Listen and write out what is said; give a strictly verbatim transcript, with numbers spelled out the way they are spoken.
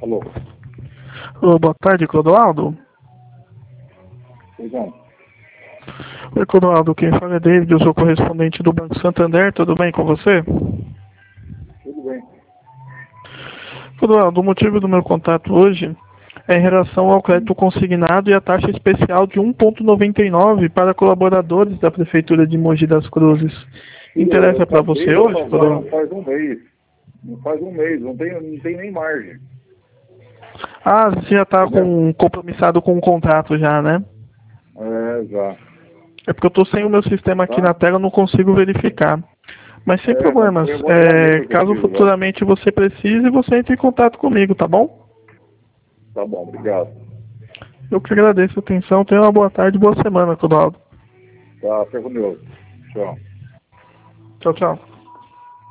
Alô? Ô, boa tarde, Clodoaldo. Pois não. Oi, Clodoaldo, quem fala é David, eu sou correspondente do Banco Santander, tudo bem com você? Tudo bem. Clodoaldo, o motivo do meu contato hoje é em relação ao crédito consignado e a taxa especial de um vírgula noventa e nove para colaboradores da Prefeitura de Mogi das Cruzes. Eu Interessa para acabei você de hoje, pagar, não Clodoaldo? faz um mês. Não faz um mês, não tem, não tem nem margem. Ah, você já está Entendeu? com, compromissado com o contrato já, né? É, já. É porque eu estou sem o meu sistema aqui Tá? na tela, eu não consigo verificar. Mas sem É, mas problemas. foi uma É, janeiro que eu caso fiz já. futuramente você precise, você entre em contato comigo, tá bom? Tá bom, obrigado. Eu que agradeço a atenção. Tenha uma boa tarde e boa semana, Clodoaldo. Tá, fica com Deus. Tchau. Tchau, tchau.